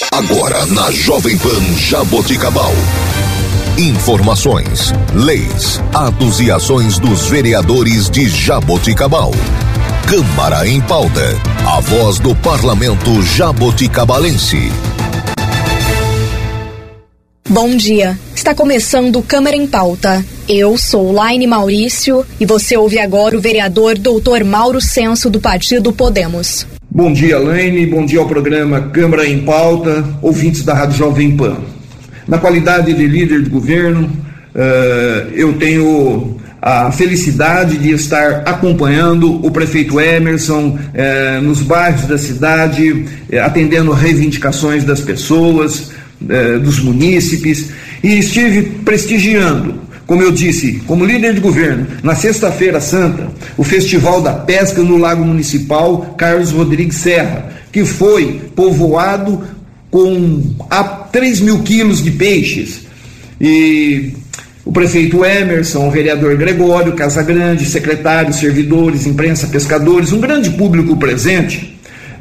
Agora na Jovem Pan Jaboticabal. Informações, leis, atos e ações dos vereadores de Jaboticabal. Câmara em Pauta. A voz do parlamento jaboticabalense. Bom dia. Está começando Câmara em Pauta. Eu sou Laine Maurício e você ouve agora o vereador Dr. Mauro Senso do Partido Podemos. Bom dia, Laine. Bom dia ao programa Câmara em Pauta, ouvintes da Rádio Jovem Pan. Na qualidade de líder de governo, eu tenho a felicidade de estar acompanhando o prefeito Emerson nos bairros da cidade, atendendo reivindicações das pessoas, dos munícipes, e estive prestigiando, como eu disse, como líder de governo, na Sexta-feira Santa, o Festival da Pesca no Lago Municipal Carlos Rodrigues Serra, que foi povoado com 3 mil quilos de peixes. E o prefeito Emerson, o vereador Gregório Casagrande, secretários, servidores, imprensa, pescadores, um grande público presente.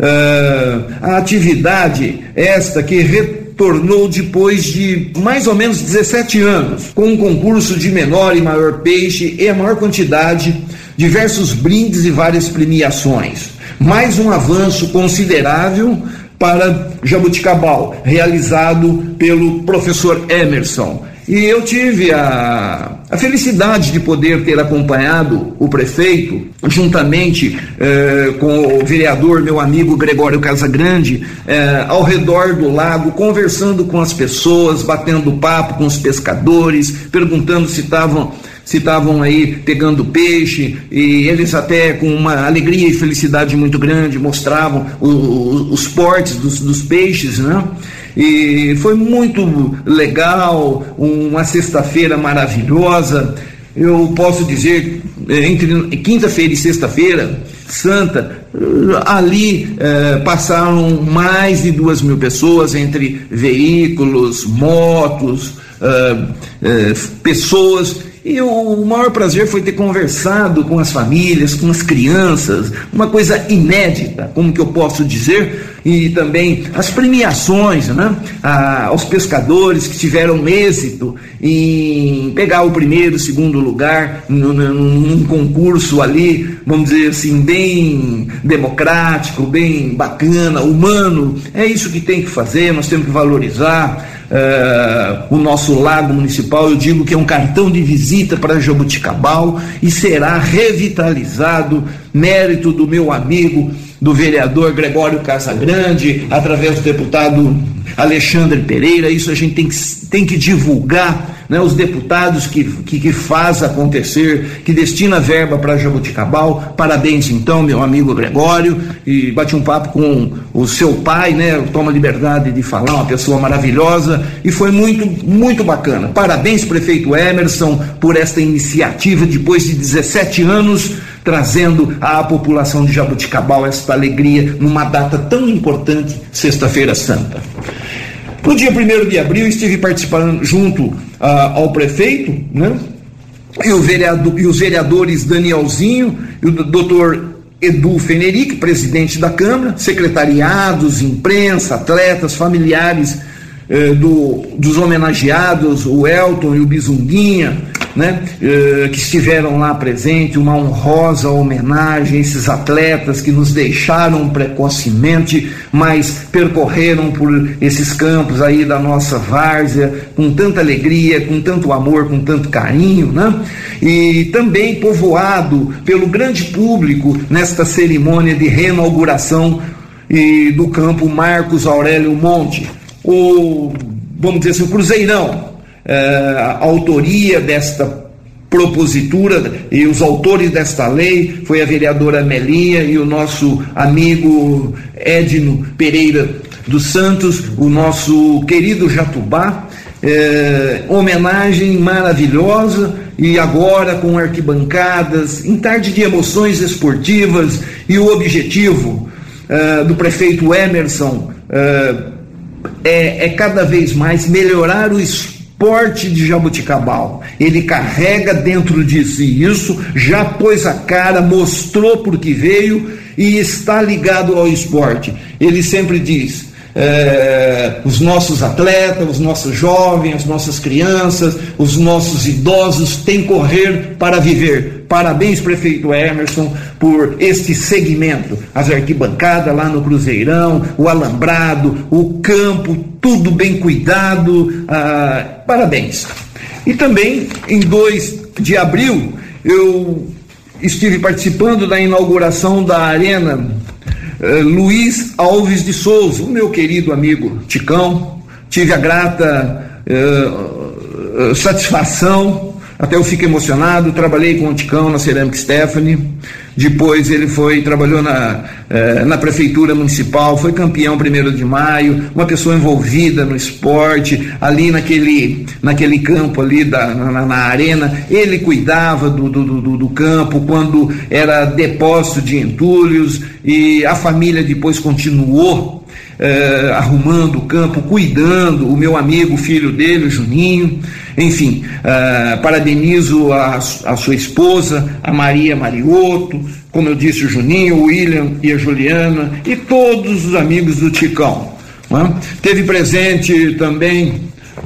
A atividade esta que retornou depois de mais ou menos 17 anos, com um concurso de menor e maior peixe e a maior quantidade, diversos brindes e várias premiações. Mais um avanço considerável para Jaboticabal, realizado pelo professor Emerson. E eu tive a felicidade de poder ter acompanhado o prefeito, juntamente com o vereador, meu amigo Gregório Casagrande, ao redor do lago, conversando com as pessoas, batendo papo com os pescadores, perguntando se estavam aí pegando peixe, e eles até com uma alegria e felicidade muito grande mostravam os portes dos peixes, né? E foi muito legal, uma sexta-feira maravilhosa. Eu posso dizer, entre quinta-feira e sexta-feira Santa, ali passaram mais de 2 mil pessoas, entre veículos, motos, pessoas. E o maior prazer foi ter conversado com as famílias, com as crianças, uma coisa inédita, como que eu posso dizer, e também as premiações, né? Aos pescadores que tiveram êxito em pegar o primeiro, segundo lugar num concurso ali, vamos dizer assim, bem democrático, bem bacana, humano. É isso que tem que fazer, nós temos que valorizar o nosso lago municipal. Eu digo que é um cartão de visita para Jaboticabal e será revitalizado, mérito do meu amigo, do vereador Gregório Casagrande, através do deputado Alexandre Pereira. Isso a gente tem que divulgar, né? Os deputados que faz acontecer, que destina verba para Jaboticabal. Parabéns então, meu amigo Gregório, e bati um papo com o seu pai, né? Toma liberdade de falar, uma pessoa maravilhosa, e foi muito, muito bacana. Parabéns, prefeito Emerson, por esta iniciativa, depois de 17 anos, trazendo à população de Jaboticabal esta alegria numa data tão importante, Sexta-feira Santa. No dia 1º de abril, estive participando junto ao prefeito, né? E os vereadores Danielzinho e o doutor Edu Fenerick, presidente da Câmara, secretariados, imprensa, atletas, familiares dos homenageados, o Elton e o Bizunguinha, né, que estiveram lá presentes, uma honrosa homenagem a esses atletas que nos deixaram precocemente, mas percorreram por esses campos aí da nossa várzea com tanta alegria, com tanto amor, com tanto carinho, né? E também povoado pelo grande público nesta cerimônia de reinauguração do campo Marcos Aurélio Monte, vamos dizer assim, o Cruzeirão. A autoria desta propositura e os autores desta lei foi a vereadora Melinha e o nosso amigo Edno Pereira dos Santos, o nosso querido Jatubá. Homenagem maravilhosa, e agora com arquibancadas, em tarde de emoções esportivas, e o objetivo do prefeito Emerson é cada vez mais melhorar o esporte de Jaboticabal. Ele carrega dentro de si isso, já pôs a cara, mostrou por que veio e está ligado ao esporte. Ele sempre diz: os nossos atletas, os nossos jovens, as nossas crianças, os nossos idosos têm que correr para viver. Parabéns, prefeito Emerson, por este segmento, as arquibancadas lá no Cruzeirão, o alambrado, o campo, tudo bem cuidado, parabéns. E também, em 2 de abril, eu estive participando da inauguração da Arena Luiz Alves de Souza, o meu querido amigo Ticão. Tive a grata satisfação, até eu fico emocionado. Trabalhei com o Ticão na Cerâmica Stephanie, depois ele trabalhou na prefeitura municipal, foi campeão 1º de maio, uma pessoa envolvida no esporte, ali naquele campo ali na arena. Ele cuidava do campo quando era depósito de entulhos, e a família depois continuou arrumando o campo, cuidando. O meu amigo, o filho dele, o Juninho. Enfim, parabenizo a sua esposa, a Maria Mariotto, como eu disse, o Juninho, o William e a Juliana, e todos os amigos do Ticão, né? Teve presente também,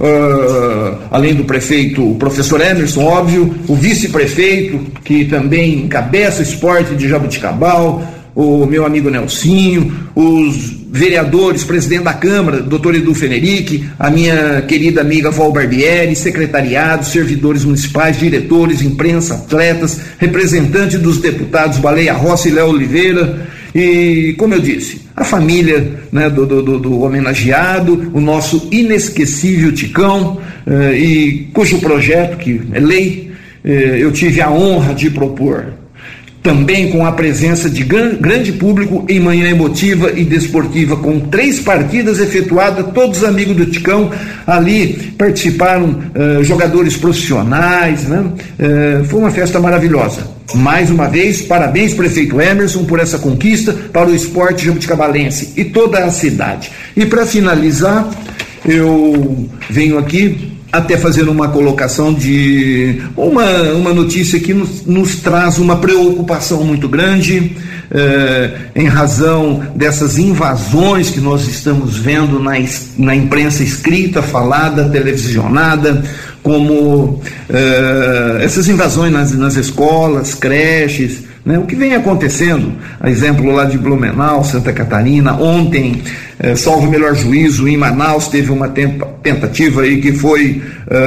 além do prefeito, o professor Emerson, óbvio, o vice-prefeito, que também encabeça o esporte de Jaboticabal, o meu amigo Nelsinho, os vereadores, presidente da Câmara, doutor Edu Fenerick, a minha querida amiga Val Barbieri, secretariado, servidores municipais, diretores, imprensa, atletas, representantes dos deputados Baleia Rossi e Léo Oliveira, e, como eu disse, a família, né, do homenageado, o nosso inesquecível Ticão, e cujo projeto, que é lei, eu tive a honra de propor. Também com a presença de grande público em manhã emotiva e desportiva, com 3 partidas efetuadas, todos amigos do Ticão. Ali participaram jogadores profissionais, né? Foi uma festa maravilhosa. Mais uma vez, parabéns, prefeito Emerson, por essa conquista para o esporte jabuticabalense e toda a cidade. E para finalizar, eu venho aqui até fazer uma colocação de uma notícia que nos traz uma preocupação muito grande, em razão dessas invasões que nós estamos vendo na imprensa escrita, falada, televisionada, como essas invasões nas escolas, creches, né? O que vem acontecendo, a exemplo lá de Blumenau, Santa Catarina. Ontem, salvo o melhor juízo, em Manaus teve uma tentativa aí que foi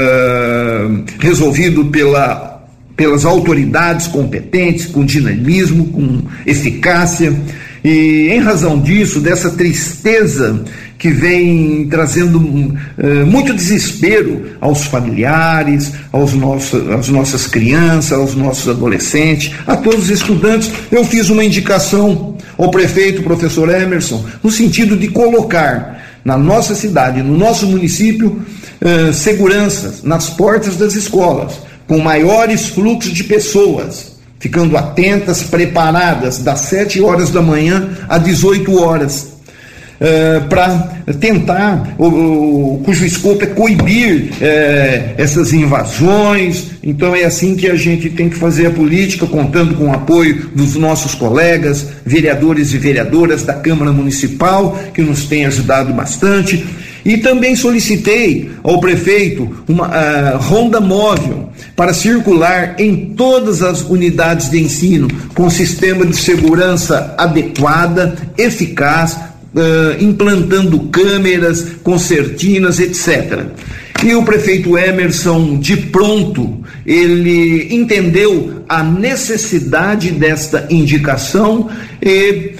resolvido pelas autoridades competentes, com dinamismo, com eficácia. E em razão disso, dessa tristeza que vem trazendo muito desespero aos familiares, às nossas crianças, aos nossos adolescentes, a todos os estudantes, eu fiz uma indicação ao prefeito, professor Emerson, no sentido de colocar na nossa cidade, no nosso município, seguranças nas portas das escolas, com maiores fluxos de pessoas, ficando atentas, preparadas, das 7 horas da manhã às 18 horas, para tentar, cujo escopo é coibir essas invasões. Então é assim que a gente tem que fazer a política, contando com o apoio dos nossos colegas, vereadores e vereadoras da Câmara Municipal, que nos têm ajudado bastante. E também solicitei ao prefeito uma ronda móvel para circular em todas as unidades de ensino, com sistema de segurança adequada, eficaz, implantando câmeras, concertinas, etc. E o prefeito Emerson, de pronto, ele entendeu a necessidade desta indicação e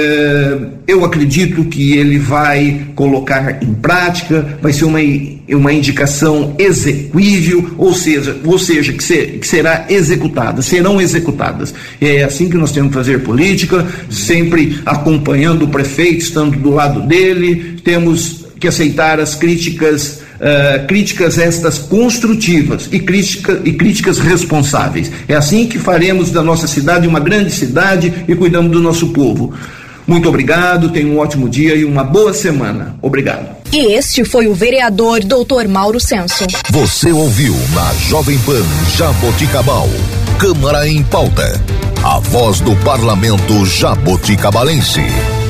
eu acredito que ele vai colocar em prática, vai ser uma indicação exequível, ou seja que será executada, serão executadas. É assim que nós temos que fazer política, sempre acompanhando o prefeito, estando do lado dele. Temos que aceitar as críticas estas construtivas e críticas responsáveis. É assim que faremos da nossa cidade uma grande cidade e cuidamos do nosso povo. Muito obrigado, tenha um ótimo dia e uma boa semana. Obrigado. E este foi o vereador Dr. Mauro Senso. Você ouviu na Jovem Pan Jaboticabal, Câmara em Pauta, a voz do parlamento jaboticabalense.